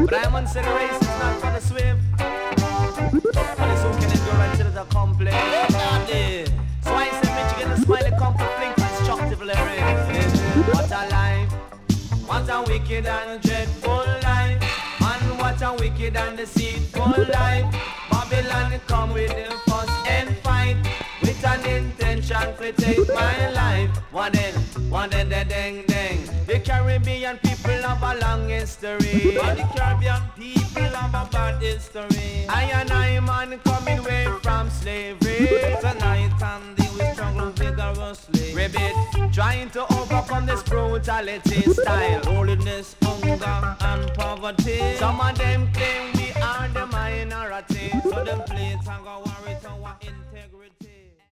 But I must say the race is not for the swift, but it's who can endure until it's accomplished. So I said Michigan, the smiley complete constructive lyrics. What a life, what a wicked and dreadful life, and what a wicked and deceitful life. Babylon come with the fuss and fight, with an intention to take my life. One then, ding. The Caribbean people have a long history, and the Caribbean people have a bad history. I and I man coming away from slavery. Tonight and they will struggle vigorously. Ribbit, trying to overcome this brutality style, holiness, hunger and poverty. Some of them claim we are the minority, so them play tango.